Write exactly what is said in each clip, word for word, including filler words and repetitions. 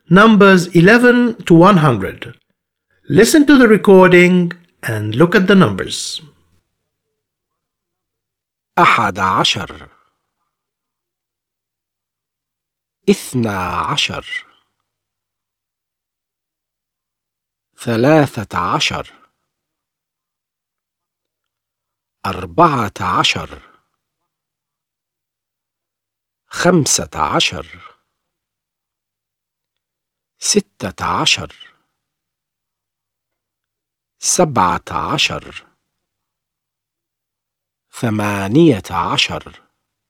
numbers eleven to one hundred. Listen to the recording and look at the numbers. أحد عشر، اثنا عشر، ثلاثة عشر، أربعة عشر، خمسة عشر، ستة عشر، سبعة عشر، ثمانية عشر،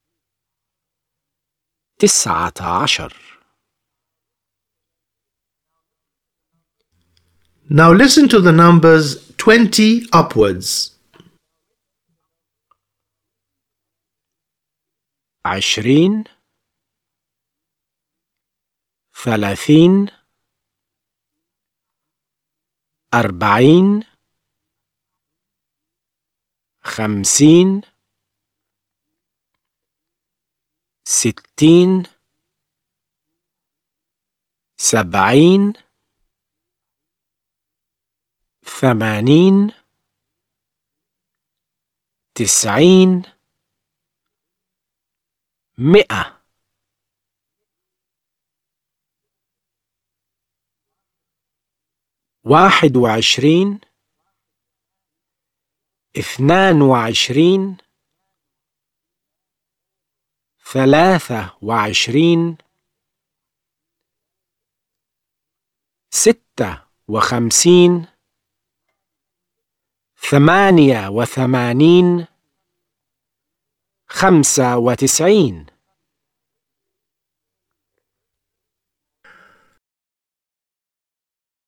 تسعة عشر. Now listen to the numbers twenty upwards. عشرين، ثلاثين، أربعين، خمسين، ستين، سبعين، ثمانين، تسعين، مئة. واحد وعشرين، اثنان وعشرين، ثلاثة وعشرين، ستة وخمسين، ثمانية وثمانين، خمسة وتسعين.